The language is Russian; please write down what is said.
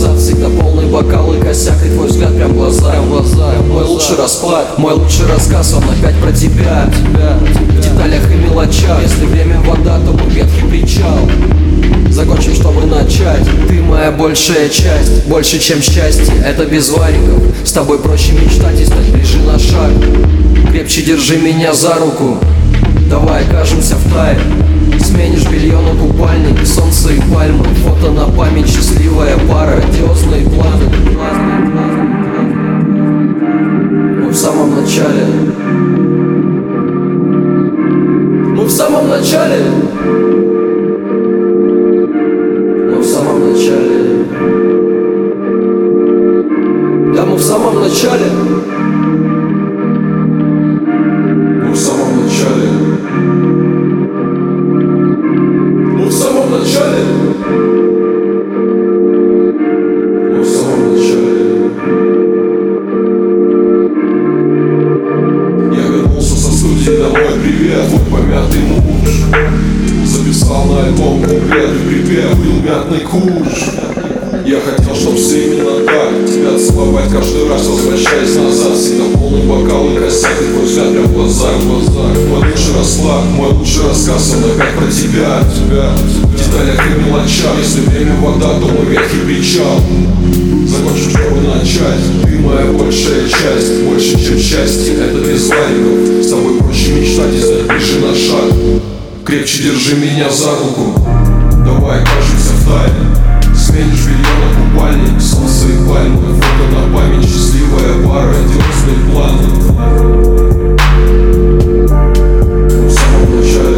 назад, всегда полный бокал и косяк, и твой взгляд прям в глаза. Мой лучший расклад, мой лучший рассказ, он опять про тебя. В деталях и мелочах, если время вода, то мы ветхий причал. Закончим, чтобы начать. Ты моя большая часть, больше, чем счастье, это без вариков. С тобой проще мечтать и стать ближе на шаг. Крепче держи меня за руку, давай окажемся в тайне. Сменишь белье на купальник, солнце и пальмы, фото на память, счастливая пара, грандиозные планы. Мы в самом начале. Мы в самом начале. Мы в самом начале. Да, мы в самом начале. Мы в самом начале. Мы в самом начале. Мы в самом начале. Я вернулся со студии домой, привет, твой помятый муж. Записал на альбом куплет и припев, был мятный куш. Я хотел, чтоб все именно так тебя целовать каждый раз, возвращаясь назад. Всегда полный бокал и косяк, и твой взгляд прям в глазах. Мой лучший расклад, мой лучший рассказ, он опять про тебя. В деталях и мелочах, если время вода, то мы ветхий причал. Закончим, чтобы начать. Ты моя большая часть, больше, чем счастье, это без вариков. С тобой проще мечтать и стать ближе на шаг. Крепче держи меня за руку, давай окажемся в тайне. Сменишь белье на купальник, солнце и пальмы, фото на память, счастливая пара, грандиозные планы. Мы в самом начале.